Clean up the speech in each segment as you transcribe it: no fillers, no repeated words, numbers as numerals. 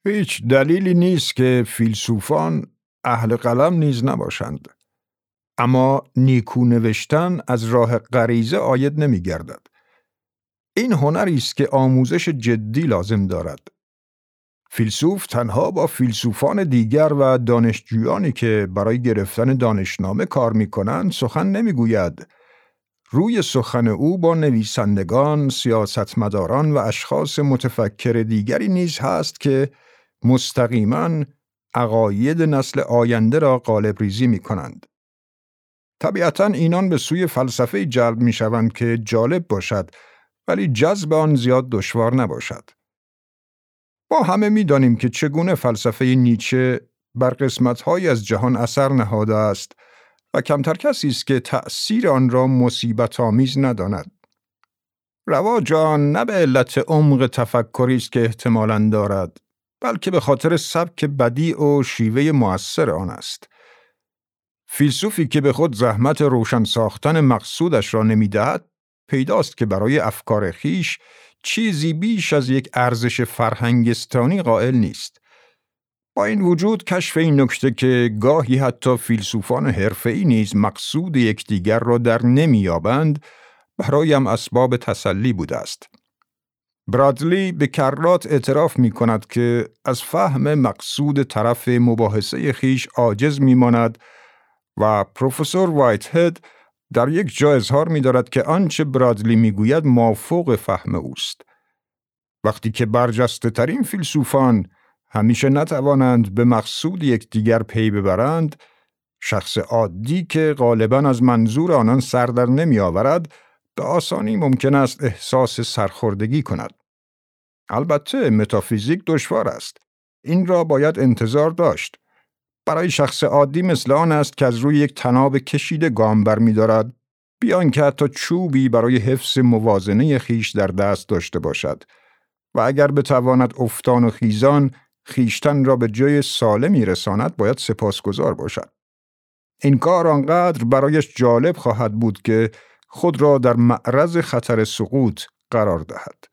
هیچ دلیلی نیست که فیلسوفان اهل قلم نیز نباشند. اما نیکو نوشتن از راه غریزه عاید نمی گردد. این هنری است که آموزش جدی لازم دارد. فیلسوف تنها با فیلسوفان دیگر و دانشجویانی که برای گرفتن دانشنامه کار می کنند سخن نمی گوید. روی سخن او با نویسندگان، سیاستمداران و اشخاص متفکر دیگری نیز هست که مستقیما عقاید نسل آینده را قالب ریزی می کنند. طبیعتاً اینان به سوی فلسفه جلب می شوند که جالب باشد ولی جذب آن زیاد دشوار نباشد. ما همه می دانیم که چگونه فلسفه نیچه بر قسمت‌هایی از جهان اثر نهاده است و کمتر کسی است که تأثیر آن را مصیبت آمیز نداند. رواج آن نه به علت عمق تفکری است که احتمالاً دارد، بلکه به خاطر سبک بدیع و شیوه مؤثر آن است. فیلسوفی که به خود زحمت روشن ساختن مقصودش را نمی‌دهد، پیداست که برای افکار خیش چیزی بیش از یک ارزش فرهنگستانی قائل نیست. با این وجود کشف این نکته که گاهی حتی فیلسوفان حرفه‌ای نیز مقصود یکدیگر را در نمی‌یابند، برایم اسباب تسلی بوده است. برادلی به کرات اعتراف می کند که از فهم مقصود طرف مباحثه خیش عاجز می ماند و پروفسور وایت هد در یک جا اظهار می دارد که آنچه برادلی می گوید مافوق فهم اوست. وقتی که برجسته ترین فیلسوفان همیشه نتوانند به مقصود یکدیگر پی ببرند، شخص عادی که غالباً از منظور آنان سر در نمی آورد، به آسانی ممکن است احساس سرخوردگی کند. البته متافیزیک دشوار است. این را باید انتظار داشت. برای شخص عادی مثل آن است که از روی یک طناب کشیده گام برمی‌دارد، بیان که حتی چوبی برای حفظ موازنه خیش در دست داشته باشد و اگر بتواند افتان و خیزان خیشتن را به جای سالمی رساند باید سپاسگزار باشد. این کار آنقدر برایش جالب خواهد بود که خود را در معرض خطر سقوط قرار دهد.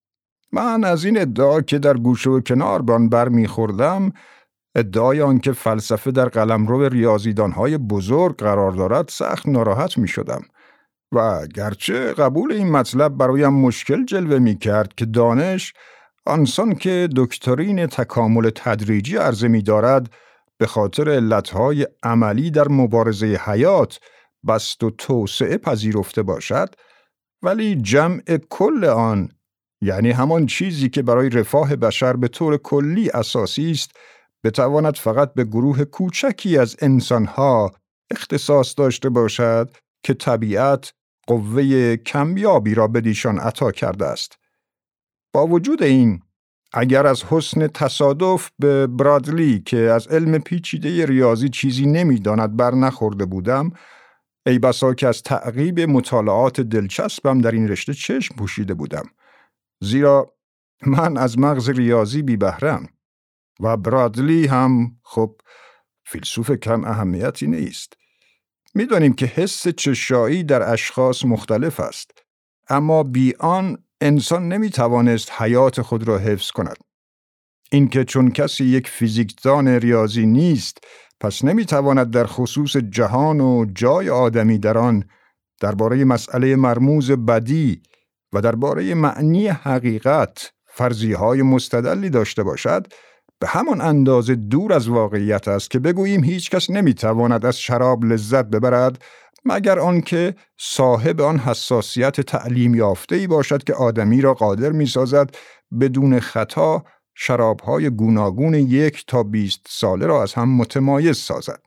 من از این ادعا که در گوشه و کنار به آن برمیخوردم، ادعای آن که فلسفه در قلمرو ریاضیدانهای بزرگ قرار دارد، سخت ناراحت می شدم و گرچه قبول این مطلب برایم مشکل جلوه می کرد که دانش آنسان که دکترین تکامل تدریجی عرضه می دارد به خاطر علتهای عملی در مبارزه حیات بست و توسعه پذیرفته باشد، ولی جمع کل آن، یعنی همان چیزی که برای رفاه بشر به طور کلی اساسی است، بتواند فقط به گروه کوچکی از انسانها اختصاص داشته باشد که طبیعت قوه کمیابی را بدیشان عطا کرده است. با وجود این، اگر از حسن تصادف به برادلی که از علم پیچیده ریاضی چیزی نمی‌داند بر نخورده بودم، ای بسا که از تعقیب مطالعات دلچسبم در این رشته چشم پوشیده بودم، زیرا من از مغز ریاضی بی بهره‌ام و برادلی هم خب فیلسوف کم اهمیتی نیست. می‌دانیم که حس چشایی در اشخاص مختلف است، اما بی آن انسان نمی‌توانست حیات خود را حفظ کند. اینکه چون کسی یک فیزیکدان ریاضی نیست، پس نمی‌تواند در خصوص جهان و جای آدمی در آن، درباره مسئله مرموز بدی و درباره معنی حقیقت فرضیه‌های مستدلی داشته باشد، به همان اندازه دور از واقعیت است که بگوییم هیچ کس نمی‌تواند از شراب لذت ببرد مگر آنکه صاحب آن حساسیت تعلیم یافته‌ای باشد که آدمی را قادر می‌سازد بدون خطا شراب‌های گوناگون 1 تا 20 ساله را از هم متمایز سازد.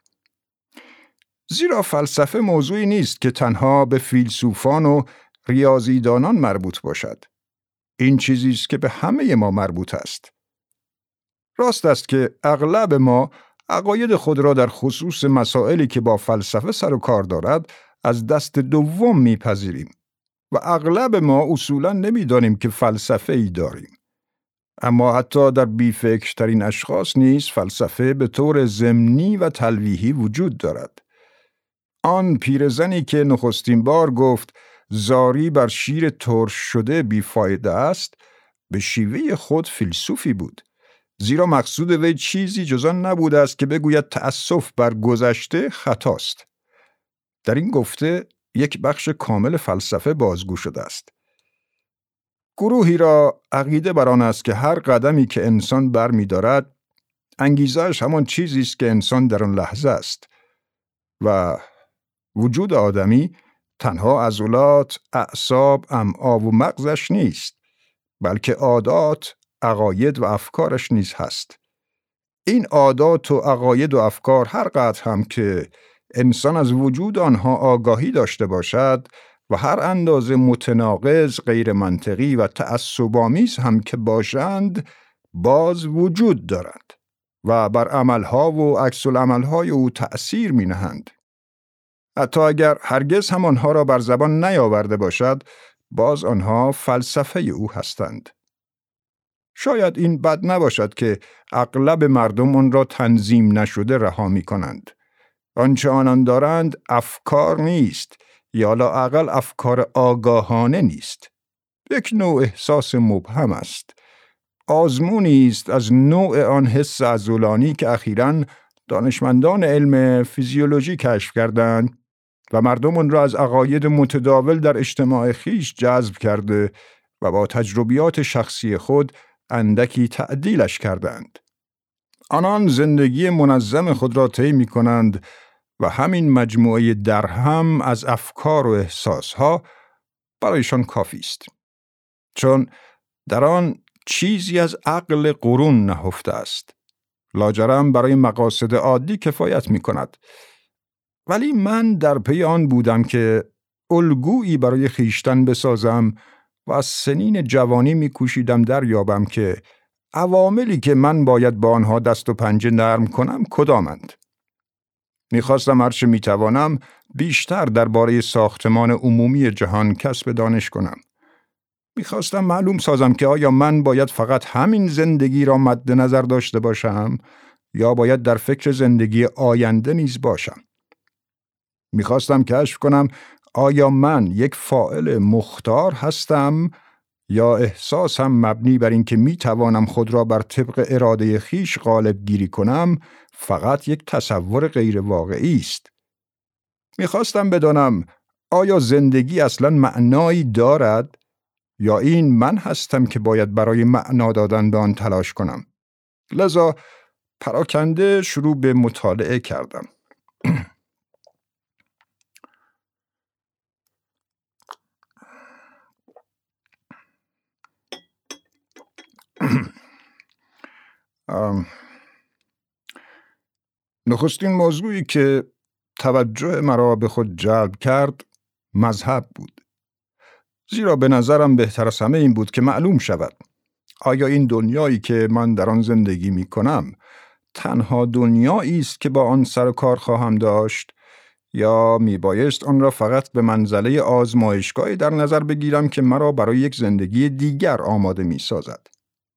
زیرا فلسفه موضوعی نیست که تنها به فیلسوفان و ریاضیدانان مربوط باشد. این چیزی است که به همه ما مربوط است. راست است که اغلب ما عقاید خود را در خصوص مسائلی که با فلسفه سر و کار دارد از دست دوم میپذیریم و اغلب ما اصولاً نمیدانیم که فلسفه ای داریم. اما حتی در بیفکرترین اشخاص نیز فلسفه به طور ضمنی و تلویحی وجود دارد. آن پیرزنی که نخستین بار گفت زاری بر شیر ترش شده بیفایده است، به شیوه خود فیلسوفی بود زیرا مقصود وی چیزی جز آن نبوده است که بگوید تأسف بر گذشته خطاست. در این گفته یک بخش کامل فلسفه بازگو شده است. گروهی را عقیده بر آن است که هر قدمی که انسان برمی‌دارد انگیزه‌اش همان چیزی است که انسان در آن لحظه است و وجود آدمی تنها عضلات، اعصاب، امعا و مغزش نیست، بلکه عادات، عقاید و افکارش نیز هست. این عادات و عقاید و افکار هر قدر هم که انسان از وجود آنها آگاهی داشته باشد و هر اندازه متناقض، غیر منطقی و تعصب‌آمیز هم که باشند، باز وجود دارند و بر عملها و عکس العملهای او تأثیر می‌نهند. حتی اگر هرگز هم آنها را بر زبان نیاورده باشد، باز آنها فلسفه او هستند. شاید این بد نباشد که اغلب مردم آن را تنظیم نشده رها می‌کنند. آنچه آنان دارند افکار نیست، یا لااقل افکار آگاهانه نیست. یک نوع احساس مبهم است. آزمونی است از نوع آن حس عضلانی که اخیراً دانشمندان علم فیزیولوژی کشف کردند و مردم آن را از عقاید متداول در اجتماع خیش جذب کرده و با تجربیات شخصی خود اندکی تعدیلش کردند. آنان زندگی منظم خود را طی می‌کنند و همین مجموعه درهم از افکار و احساسها برایشان کافی است. چون در آن چیزی از عقل قرون نهفته است. لاجرم برای مقاصد عادی کفایت می‌کند. ولی من در پی آن بودم که الگویی برای خیشتن بسازم و از سنین جوانی می‌کوشیدم دریابم که عواملی که من باید با آنها دست و پنجه نرم کنم کدامند. می‌خواستم هرچه می‌توانم بیشتر درباره ساختمان عمومی جهان کسب دانش کنم. می‌خواستم معلوم سازم که آیا من باید فقط همین زندگی را مد نظر داشته باشم یا باید در فکر زندگی آینده نیز باشم. می‌خواستم کشف کنم آیا من یک فاعل مختار هستم یا احساسم مبنی بر اینکه می‌توانم خود را بر طبق اراده خیش غالب گیری کنم فقط یک تصور غیر واقعی است. می‌خواستم بدانم آیا زندگی اصلاً معنایی دارد یا این من هستم که باید برای معنا دادن به آن تلاش کنم. لذا پراکنده شروع به مطالعه کردم. نخستین موضوعی که توجه مرا به خود جلب کرد مذهب بود. زیرا به نظرم بهتر از همه این بود که معلوم شود آیا این دنیایی که من در آن زندگی می کنم تنها دنیایی است که با آن سر و کار خواهم داشت یا می بایست آن را فقط به منزله آزمایشگاهی در نظر بگیرم که مرا برای یک زندگی دیگر آماده می سازد.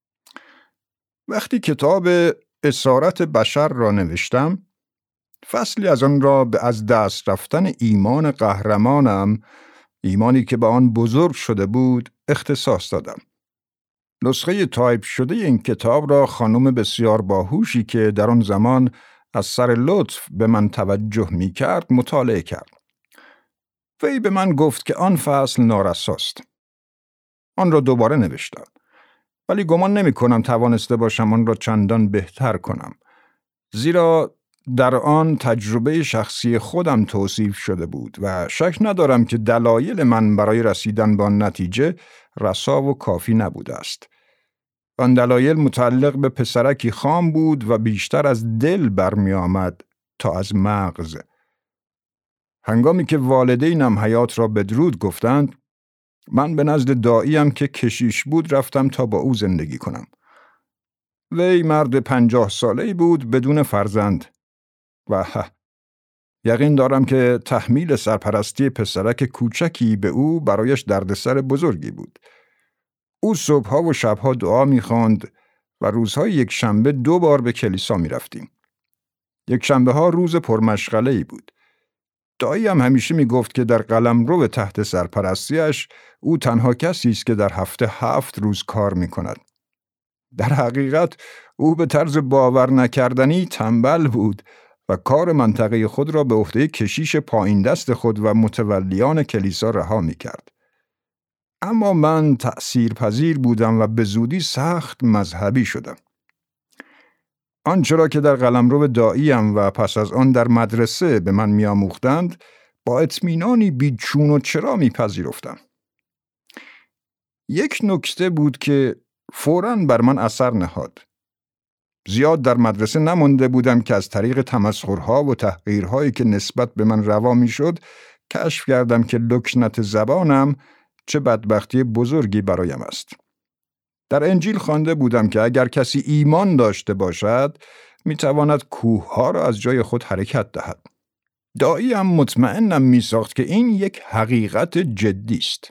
وقتی کتاب اسارت بشر را نوشتم، فصلی از آن را به از دست رفتن ایمان قهرمانم، ایمانی که با آن بزرگ شده بود، اختصاص دادم. نسخه تایپ شده این کتاب را خانم بسیار باهوشی که در آن زمان از سر لطف به من توجه می کرد مطالعه کرد. وی به من گفت که آن فصل نارساست. آن را دوباره نوشتم. ولی گمان نمی کنم توانسته باشم آن را چندان بهتر کنم. زیرا در آن تجربه شخصی خودم توصیف شده بود و شک ندارم که دلایل من برای رسیدن به آن نتیجه رسا و کافی نبوده است. آن دلایل متعلق به پسرکی خام بود و بیشتر از دل برمی آمد تا از مغز. هنگامی که والدینم حیات را بدرود گفتند، من به نزد داییم که کشیش بود رفتم تا با او زندگی کنم. وی مرد 50 ساله‌ای بود بدون فرزند و یقین دارم که تحمیل سرپرستی پسرک کوچکی به او برایش دردسر بزرگی بود. او صبحها و شبها دعا می‌خواند و روزهای یک شنبه 2 بار به کلیسا می‌رفتیم. یک شنبه ها روز پرمشغله‌ای بود. داییم همیشه میگفت که در قلمرو تحت سرپرستیش او تنها کسی است که در هفته 7 روز کار میکند. در حقیقت او به طرز باور نکردنی تنبل بود و کار منطقه خود را به عهده کشیش پایین دست خود و متولیان کلیسا رها می کرد. اما من تأثیرپذیر بودم و به زودی سخت مذهبی شدم. آنچه را که در قلمرو داییم و پس از آن در مدرسه به من می‌آموختند با اطمینانی بیچون و چرا می‌پذیرفتم. یک نکته بود که فوراً بر من اثر نهاد. زیاد در مدرسه نمانده بودم که از طریق تمسخرها و تحقیرهایی که نسبت به من روا می‌شد کشف کردم که لکنت زبانم چه بدبختی بزرگی برایم است. در انجیل خوانده بودم که اگر کسی ایمان داشته باشد میتواند کوهها را از جای خود حرکت دهد. داییم مطمئنم میساخت که این یک حقیقت جدی است.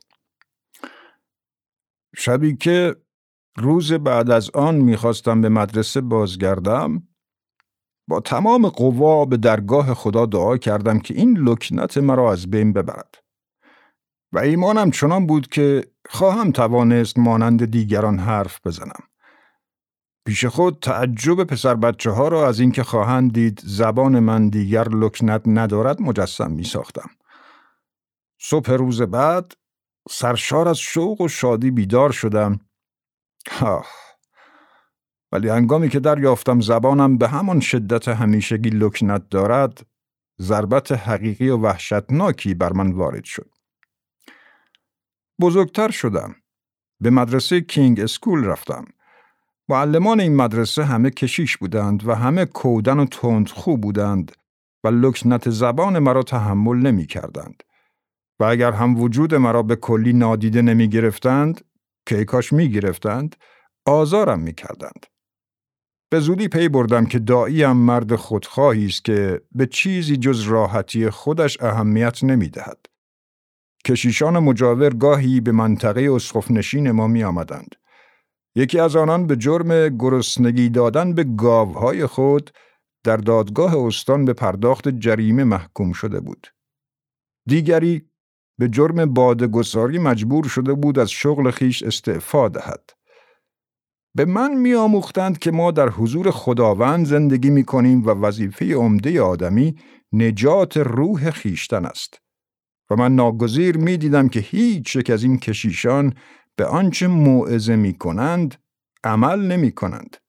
شبی که روز بعد از آن میخواستم به مدرسه بازگردم، با تمام قوا به درگاه خدا دعا کردم که این لکنت مرا از بین ببرد. و ایمانم چنان بود که خواهم توانست مانند دیگران حرف بزنم. پیش خود تعجب پسر بچه ها را از اینکه خواهند دید زبان من دیگر لکنت ندارد مجسم می ساختم. صبح روز بعد سرشار از شوق و شادی بیدار شدم. ولی هنگامی که دریافتم زبانم به همان شدت همیشگی لکنت دارد، ضربت حقیقی و وحشتناکی بر من وارد شد. بزرگتر شدم. به مدرسه کینگ اسکول رفتم. معلمان این مدرسه همه کشیش بودند و همه کودن و تندخو بودند و لکنت زبان مرا تحمل نمی کردند. و اگر هم وجود مرا به کلی نادیده نمی گرفتند، که کاش می گرفتند، آزارم می کردند. به زودی پی بردم که داییم مرد خودخواهی است که به چیزی جز راحتی خودش اهمیت نمی دهد. کشیشان مجاور گاهی به منطقه اسقف نشین ما می آمدند. یکی از آنان به جرم گرسنگی دادن به گاوهای خود در دادگاه استان به پرداخت جریمه محکوم شده بود. دیگری به جرم باده‌گساری مجبور شده بود از شغل خیش استعفا دهد. به من می آموختند که ما در حضور خداوند زندگی می کنیم و وظیفه عمده آدمی نجات روح خیشتن است. و من ناگزیر می دیدم که هیچ یک از این کشیشان به آنچه موعظه می کنند عمل نمی کنند.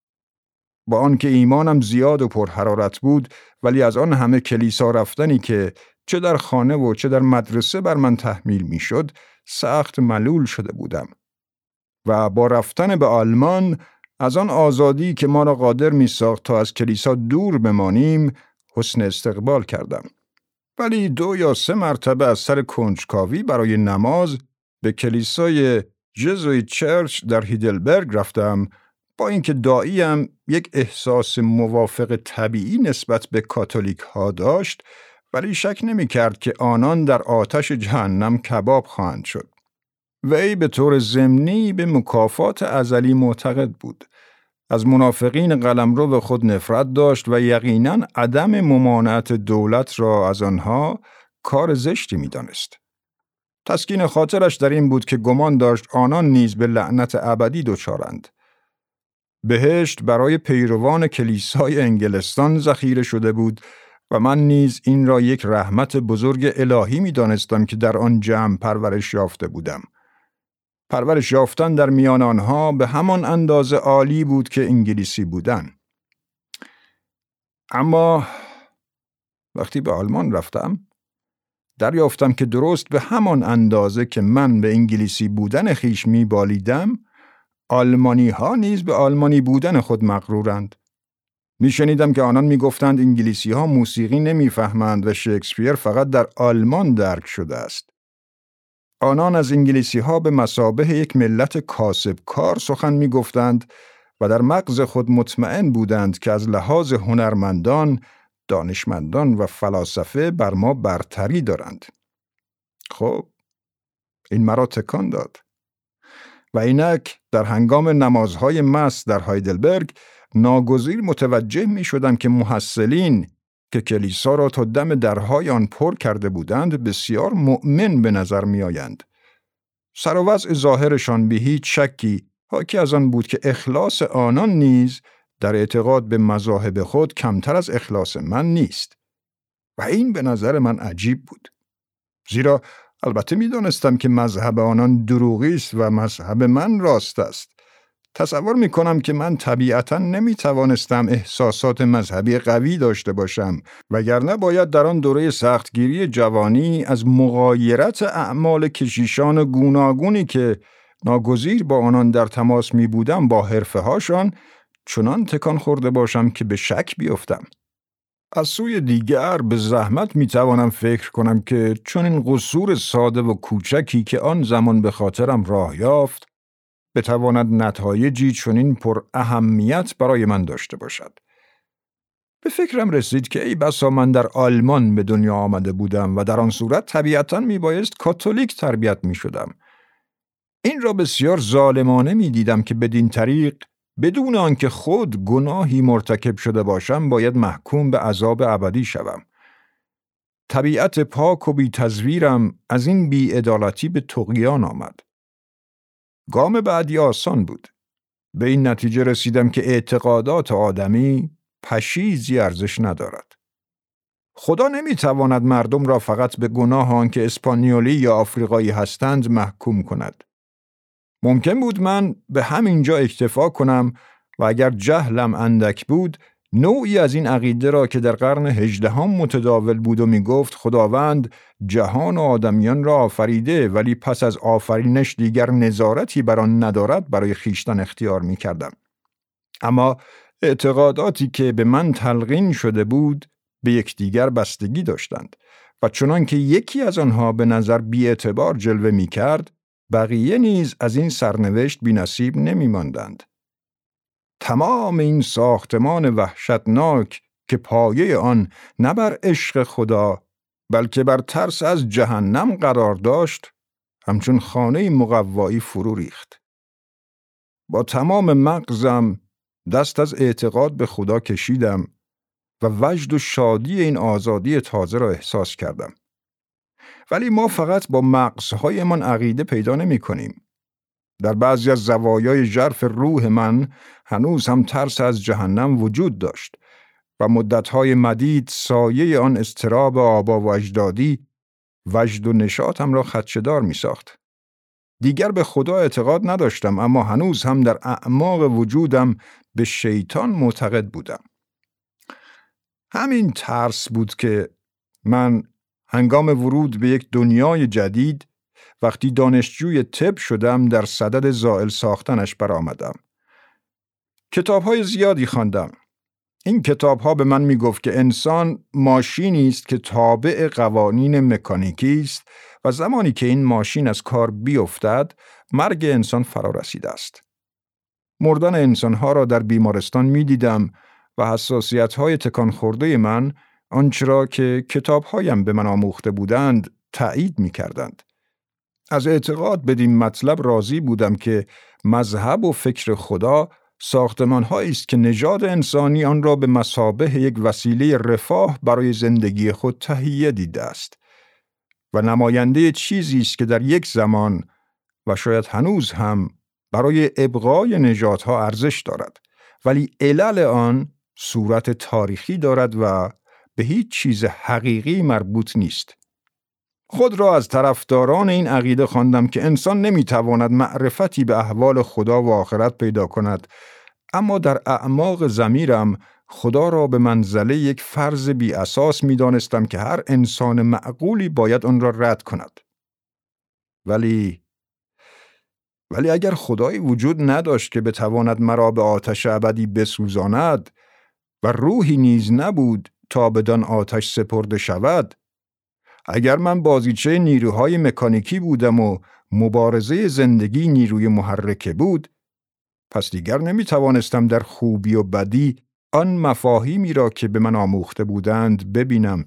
با آنکه ایمانم زیاد و پرحرارت بود، ولی از آن همه کلیسا رفتنی که چه در خانه و چه در مدرسه بر من تحمیل می شد سخت ملول شده بودم. و با رفتن به آلمان از آن آزادی که ما را قادر می ساخت تا از کلیسا دور بمانیم حسن استقبال کردم. ولی 2 یا 3 مرتبه از سر کنجکاوی برای نماز به کلیسای جزویت چرچ در هیدلبرگ رفتم، با اینکه داییم یک احساس موافق طبیعی نسبت به کاتولیک ها داشت، ولی شک نمی کرد که آنان در آتش جهنم کباب خواهند شد. وی به طور ضمنی به مکافات ازلی معتقد بود. از منافقین قلمرو خود نفرت داشت و یقیناً عدم ممانعت دولت را از آنها کار زشتی می دانست. تسکین خاطرش در این بود که گمان داشت آنان نیز به لعنت ابدی دچارند. بهشت برای پیروان کلیسای انگلستان ذخیره شده بود و من نیز این را یک رحمت بزرگ الهی می دانستم که در آن جمع پرورش یافته بودم. پرورش یافتن در میان آنها به همان اندازه عالی بود که انگلیسی بودن. اما وقتی به آلمان رفتم، دریافتم که درست به همان اندازه که من به انگلیسی بودن خیش می بالیدم، آلمانی ها نیز به آلمانی بودن خود مغرورند. می شنیدم که آنان می گفتند انگلیسی ها موسیقی نمی فهمند و شکسپیر فقط در آلمان درک شده است. آنان از انگلیسی ها به مثابه یک ملت کاسبکار سخن می گفتند و در مغز خود مطمئن بودند که از لحاظ هنرمندان، دانشمندان و فلاسفه بر ما برتری دارند. خب، این مرا تکان داد. و اینک در هنگام نمازهای مس در هایدلبرگ ناگزیر متوجه می شدم که محصلین که کلیسا را تا دم درهای آن پر کرده بودند بسیار مؤمن به نظر می آیند. سر و وضع ظاهرشان به هیچ شکی حاکی از آن بود که اخلاص آنان نیز در اعتقاد به مذاهب خود کمتر از اخلاص من نیست. و این به نظر من عجیب بود. زیرا البته می دانستم که مذهب آنان دروغی است و مذهب من راست است. تصور می کنم که من طبیعتاً نمی توانستم احساسات مذهبی قوی داشته باشم، وگرنه باید در آن دوره سختگیری جوانی از مغایرت اعمال کشیشان گوناگونی که ناگزیر با آنان در تماس می بودم با حرفه هاشان چنان تکان خورده باشم که به شک بیفتم. از سوی دیگر به زحمت می توانم فکر کنم که چون این قصور ساده و کوچکی که آن زمان به خاطرم راه یافت بتواند نتایجی چنین پر اهمیت برای من داشته باشد. به فکرم رسید که ای بسا من در آلمان به دنیا آمده بودم و در آن صورت طبیعتاً می بایست کاتولیک تربیت می شدم. این را بسیار ظالمانه می دیدم که بدین طریق بدون آنکه خود گناهی مرتکب شده باشم باید محکوم به عذاب ابدی شوم. طبیعت پاک و بی تزویرم از این بی‌عدالتی به طغیان آمد. گام بعدی آسان بود. به این نتیجه رسیدم که اعتقادات آدمی پشیزی ارزش ندارد. خدا نمیتواند مردم را فقط به گناه آنکه اسپانیولی یا آفریقایی هستند محکوم کند. ممکن بود من به همینجا اکتفا کنم و اگر جهلم اندک بود نوعی از این عقیده را که در قرن 18 متداول بود و می گفت خداوند جهان و آدمیان را آفریده ولی پس از آفرینش دیگر نظارتی بر آن ندارد برای خیشتن اختیار می کردم. اما اعتقاداتی که به من تلقین شده بود به یکدیگر بستگی داشتند و چنان که یکی از آنها به نظر بی‌اعتبار جلوه می کرد بقیه نیز از این سرنوشت بی نصیب نمی ماندند. تمام این ساختمان وحشتناک که پایه آن نه بر عشق خدا بلکه بر ترس از جهنم قرار داشت همچون خانه مقوایی فرو ریخت. با تمام مغزم دست از اعتقاد به خدا کشیدم و وجد و شادی این آزادی تازه را احساس کردم. ولی ما فقط با مغزهایمان عقیده پیدا نمی کنیم. در بعضی از زوایای ژرف روح من هنوز هم ترس از جهنم وجود داشت و مدتهای مدید سایه آن اضطراب آبا و اجدادی وجد و نشاطم را خدشه‌دار می ساخت. دیگر به خدا اعتقاد نداشتم اما هنوز هم در اعماق وجودم به شیطان معتقد بودم. همین ترس بود که من هنگام ورود به یک دنیای جدید وقتی دانشجوی طب شدم در صدد زائل ساختنش برآمدم. کتاب‌های زیادی خواندم. این کتاب‌ها به من می‌گفت که انسان ماشینی است که تابع قوانین مکانیکی است و زمانی که این ماشین از کار بیفتد مرگ انسان فرا رسیده است. مردن انسان‌ها را در بیمارستان می‌دیدم و حساسیت‌های تکان خورده من آنچه را که کتاب‌هایم به من آموخته بودند تأیید می‌کردند. از اعتقاد بدین مطلب راضی بودم که مذهب و فکر خدا ساختمان‌هایی است که نژاد انسانی آن را به مثابه یک وسیله رفاه برای زندگی خود تهیه دیده است و نماینده چیزی است که در یک زمان و شاید هنوز هم برای ابقای نژادها ارزش دارد ولی علل آن صورت تاریخی دارد و به هیچ چیز حقیقی مربوط نیست. خود را از طرفداران این عقیده خواندم که انسان نمیتواند معرفتی به احوال خدا و آخرت پیدا کند، اما در اعماق ضمیرم خدا را به منزله یک فرض بی اساس میدانستم که هر انسان معقولی باید آن را رد کند. ولی اگر خدایی وجود نداشت که بتواند مرا به آتش ابدی بسوزاند و روحی نیز نبود تا بدان آتش سپرده شود، اگر من بازیچه نیروهای مکانیکی بودم و مبارزه زندگی نیروی محرکه بود، پس دیگر نمیتوانستم در خوبی و بدی آن مفاهیمی را که به من آموخته بودند ببینم.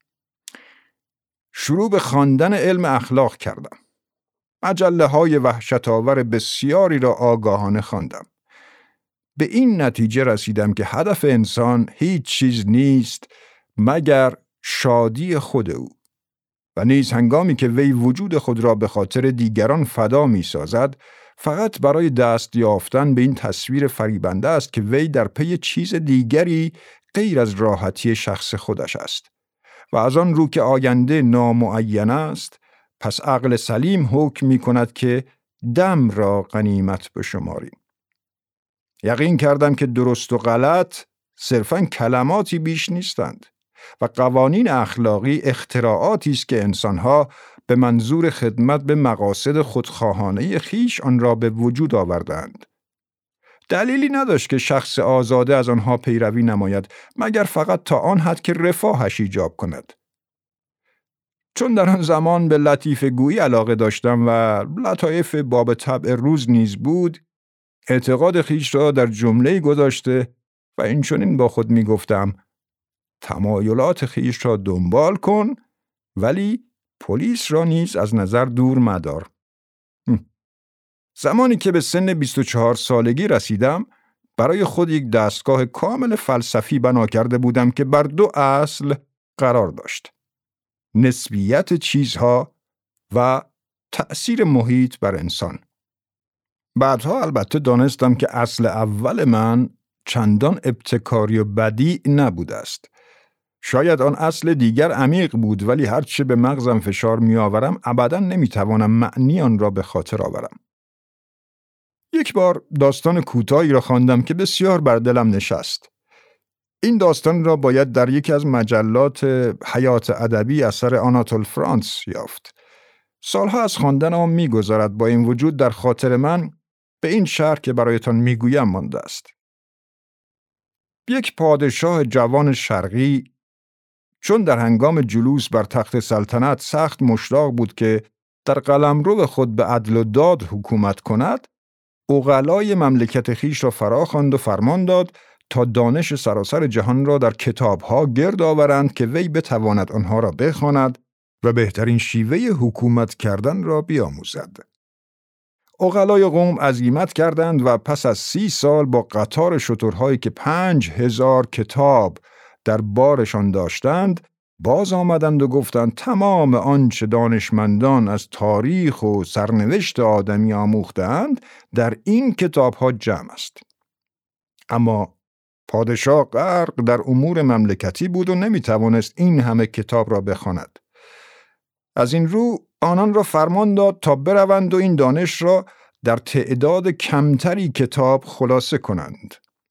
شروع به خواندن علم اخلاق کردم. مجله‌های وحشت‌آور بسیاری را آگاهانه خواندم. به این نتیجه رسیدم که هدف انسان هیچ چیز نیست مگر شادی خود او. و نیز هنگامی که وی وجود خود را به خاطر دیگران فدا می سازد فقط برای دست یافتن به این تصویر فریبنده است که وی در پی چیز دیگری غیر از راحتی شخص خودش است و از آن رو که آینده نامعین است، پس عقل سلیم حکم می کند که دم را غنیمت بشماریم. یقین کردم که درست و غلط صرفاً کلماتی بیش نیستند و قوانین اخلاقی اختراعاتی است که انسانها به منظور خدمت به مقاصد خودخواهانه خیش آن را به وجود آوردند. دلیلی نداشت که شخص آزاده از آنها پیروی نماید مگر فقط تا آن حد که رفاهش ایجاب کند. چون در آن زمان به لطیفه گویی علاقه داشتم و لطایف باب طبع روز نیز بود، اعتقاد خیش را در جمله‌ای گذاشته و این چنین با خود می گفتم: تمایلات خیش را دنبال کن ولی پلیس را نیز از نظر دور مدار. زمانی که به سن 24 سالگی رسیدم، برای خود یک دستگاه کامل فلسفی بنا کرده بودم که بر 2 اصل قرار داشت: نسبیت چیزها و تأثیر محیط بر انسان. بعدها البته دانستم که اصل اول من چندان ابتکاری و بدیع نبوده است. شاید آن اصل دیگر عمیق بود، ولی هرچه به مغزم فشار می آورم ابداً نمی توانم معنی آن را به خاطر آورم. یک بار داستان کوتاهی را خواندم که بسیار بر دلم نشست. این داستان را باید در یکی از مجلات حیات ادبی اثر آناتول فرانس یافت. سالها از خواندن آن می‌گذرد، با این وجود در خاطر من به این شرح که برایتان میگویم مانده است. یک پادشاه جوان شرقی چون در هنگام جلوس بر تخت سلطنت سخت مشتاق بود که در قلمرو خود به عدل و داد حکومت کند، عقلای مملکت خیش را فرا خواند و فرمان داد تا دانش سراسر جهان را در کتاب‌ها گرد آورند که وی بتواند آنها را بخواند و بهترین شیوه حکومت کردن را بیاموزد. عقلای قوم عزیمت کردند و پس از 30 سال با قطار شترهایی که 5000 کتاب در بارشان داشتند باز آمدند و گفتند تمام آنچه دانشمندان از تاریخ و سرنوشت آدمی آموختند در این کتاب‌ها جمع است. اما پادشاه غرق در امور مملکتی بود و نمی‌توانست این همه کتاب را بخواند. از این رو آنان را فرمان داد تا بروند و این دانش را در تعداد کمتری کتاب خلاصه کنند.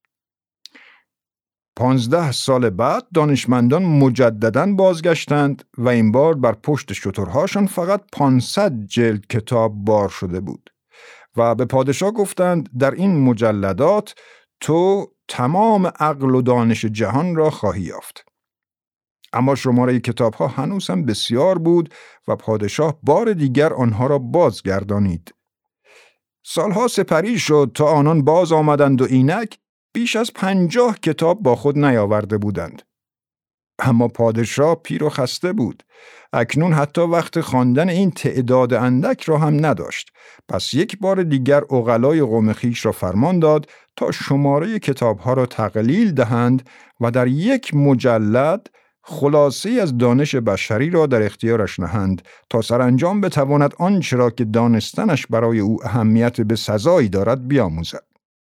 15 سال بعد دانشمندان مجدداً بازگشتند و این بار بر پشت شترهاشان فقط 500 جلد کتاب بار شده بود و به پادشاه گفتند در این مجلدات تو تمام عقل و دانش جهان را خواهی یافت. اما شماره کتاب‌ها هنوز هم بسیار بود و پادشاه بار دیگر آنها را بازگردانید. سالها سپری شد تا آنان باز آمدند و اینک بیش از 50 کتاب با خود نیاورده بودند. اما پادشاه پیر و خسته بود. اکنون حتی وقت خواندن این تعداد اندک را هم نداشت. پس یک بار دیگر عقلای قوم خویش را فرمان داد تا شماره کتاب‌ها را تقلیل دهند و در یک مجلد خلاصه از دانش بشری را در اختیارش نهند تا سرانجام بتواند آنچه را که دانستنش برای او اهمیت به سزایی دارد بیاموزد.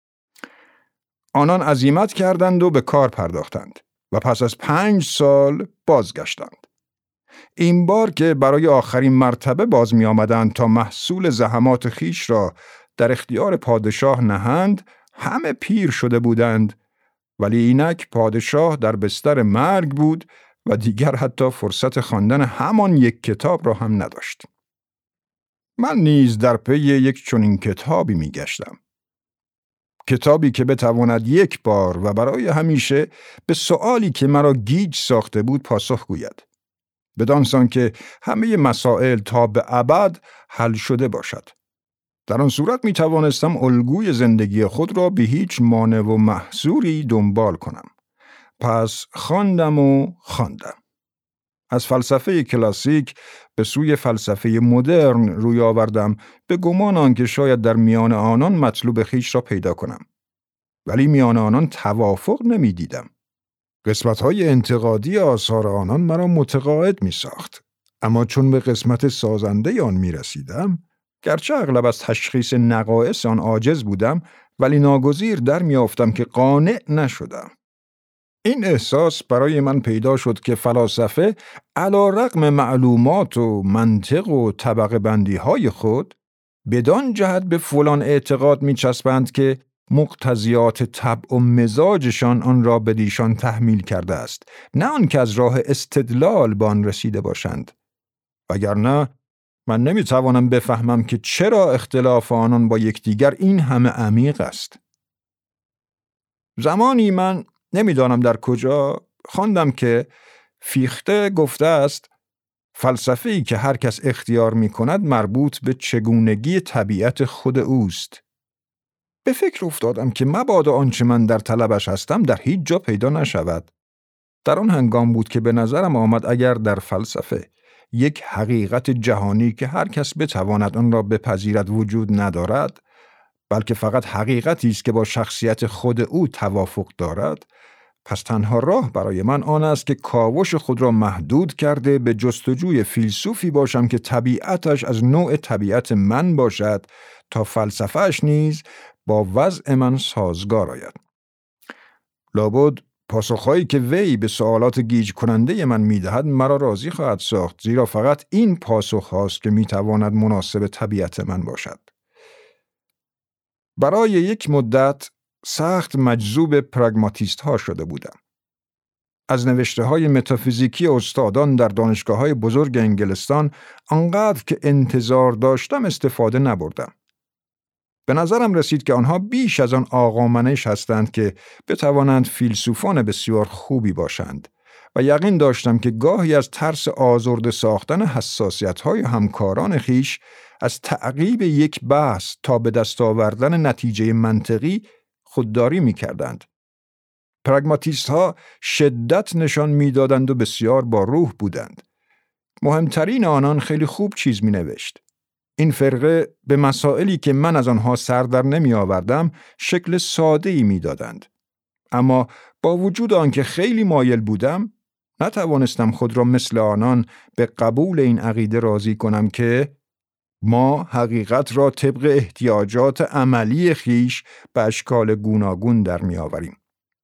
آنان عزیمت کردند و به کار پرداختند و پس از 5 سال بازگشتند. این بار که برای آخرین مرتبه باز می آمدند تا محصول زحمات خیش را در اختیار پادشاه نهند، همه پیر شده بودند، ولی اینک پادشاه در بستر مرگ بود و دیگر حتی فرصت خواندن همان یک کتاب را هم نداشت. من نیز در پی یک چنین کتابی می گشتم. کتابی که بتواند یک بار و برای همیشه به سؤالی که مرا گیج ساخته بود پاسخ گوید. بدان سان که همه مسائل تا به ابد حل شده باشد. در آن صورت می توانستم الگوی زندگی خود را به هیچ مانع و محظوری دنبال کنم. پس خواندم. از فلسفه کلاسیک به سوی فلسفه مدرن روی آوردم به گمان آنکه شاید در میان آنان مطلوب خیش را پیدا کنم. ولی میان آنان توافق نمی دیدم. قسمت‌های انتقادی آثار آنان مرا متقاعد می ساخت. اما چون به قسمت سازنده آن می رسیدم، گرچه اغلب از تشخیص نقائص آن عاجز بودم، ولی ناگزیر در میافتم که قانع نشدم. این احساس برای من پیدا شد که فلاسفه علی رغم معلومات و منطق و طبقه بندی های خود بدان جهت به فلان اعتقاد می چسبند که مقتضیات طبع و مزاجشان آن را به دیشان تحمیل کرده است، نه آن که از راه استدلال به آن رسیده باشند. وگرنه من نمی توانم بفهمم که چرا اختلاف آنان با یکدیگر این همه عمیق است. زمانی من نمیدانم در کجا خواندم که فیخته گفته است فلسفه‌ای که هر کس اختیار می کند مربوط به چگونگی طبیعت خود اوست. به فکر افتادم که مبادا آنچه من در طلبش هستم در هیچ جا پیدا نشود. در آن هنگام بود که به نظرم آمد اگر در فلسفه یک حقیقت جهانی که هر کس بتواند آن را بپذیرد وجود ندارد، بلکه فقط حقیقتی است که با شخصیت خود او توافق دارد، پس تنها راه برای من آن است که کاوش خود را محدود کرده به جستجوی فیلسوفی باشم که طبیعتش از نوع طبیعت من باشد تا فلسفه‌اش نیز با وضع من سازگار آید. لابد پاسخهایی که وی به سوالات گیج کننده من میدهد مرا راضی خواهد ساخت، زیرا فقط این پاسخ هاست که میتواند مناسب طبیعت من باشد. برای یک مدت سخت مجذوب پراگماتیست ها شده بودم. از نوشته های متافیزیکی استادان در دانشگاه های بزرگ انگلستان آنقدر که انتظار داشتم استفاده نبردم. به نظرم رسید که آنها بیش از آن آقامنش هستند که بتوانند فیلسوفان بسیار خوبی باشند و یقین داشتم که گاهی از ترس آزرده ساختن حساسیت‌های همکاران خیش از تعقیب یک بحث تا به دست آوردن نتیجه منطقی خودداری می‌کردند. پراگماتیست‌ها شدت نشان می‌دادند و بسیار با روح بودند. مهمترین آنان خیلی خوب چیز می‌نوشت. این فرقه به مسائلی که من از آنها سر در نمی آوردم شکل ساده‌ای می دادند. اما با وجود آنکه خیلی مایل بودم نتوانستم خود را مثل آنان به قبول این عقیده راضی کنم که ما حقیقت را طبق احتیاجات عملی خیش به اشکال گوناگون در می آوریم.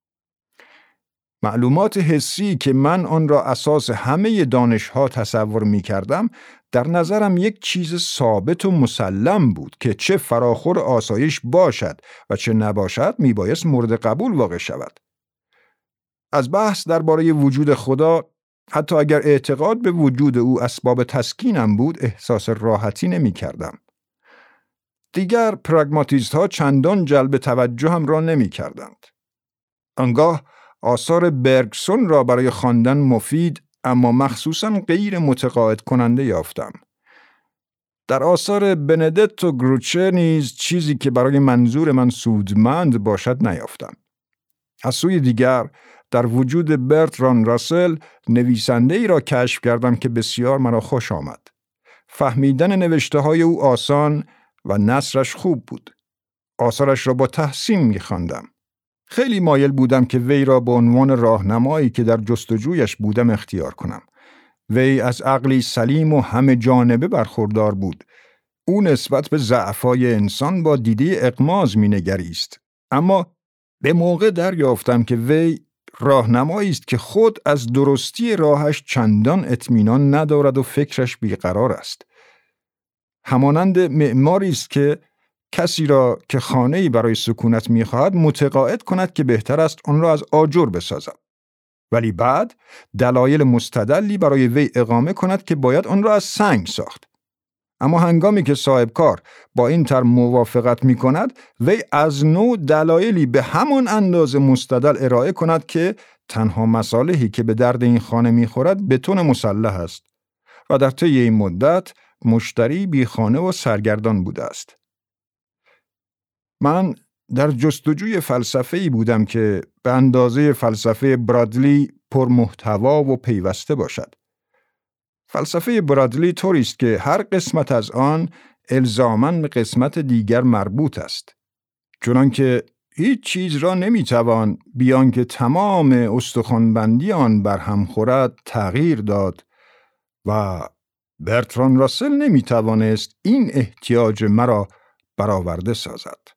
معلومات حسی که من آن را اساس همه دانش‌ها تصور می کردم در نظرم یک چیز ثابت و مسلم بود که چه فراخور آسایش باشد و چه نباشد می بایست مورد قبول واقع شود. از بحث درباره وجود خدا، حتی اگر اعتقاد به وجود او اسباب تسکینم بود، احساس راحتی نمی کردم. دیگر پراگماتیست ها چندان جلب توجهم را نمی کردند. آنگاه آثار برگسون را برای خواندن مفید اما مخصوصاً غیر متقاعد کننده یافتم. در آثار بندتو گروچه نیز چیزی که برای منظور من سودمند باشد نیافتم. از سوی دیگر در وجود برتراند راسل نویسنده ای را کشف کردم که بسیار مرا خوش آمد. فهمیدن نوشته های او آسان و نثرش خوب بود. آثارش را با تحسین می‌خواندم. خیلی مایل بودم که وی را به عنوان راهنمایی که در جستجویش بودم اختیار کنم. وی از عقلی سلیم و همه جانبه برخوردار بود. او نسبت به ضعف‌های انسان با دیده اغماض می‌نگریست. اما به موقع دریافتم که وی راهنمایی است که خود از درستی راهش چندان اطمینان ندارد و فکرش بیقرار است. همانند معماری است که کسی را که خانه‌ای برای سکونت می‌خواهد متقاعد کند که بهتر است آن را از آجر بسازد، ولی بعد دلایل مستدلی برای وی اقامه کند که باید آن را از سنگ ساخت. اما هنگامی که صاحب کار با این طرح موافقت می‌کند، وی از نوع دلایلی به همان اندازه مستدل ارائه کند که تنها مصالحی که به درد این خانه می‌خورد بتون مسلح است و در طی این مدت مشتری بی خانه و سرگردان بوده است. من در جستجوی فلسفه‌ای بودم که به اندازه فلسفه برادلی پرمحتوا و پیوسته باشد. فلسفه برادلی طوری است که هر قسمت از آن الزاماً به قسمت دیگر مربوط است. چنانکه هیچ چیز را نمیتوان بیان که تمام استخوان‌بندی آن بر هم خورد تغییر داد و برتراند راسل نمی توانست این احتیاج مرا برآورده سازد.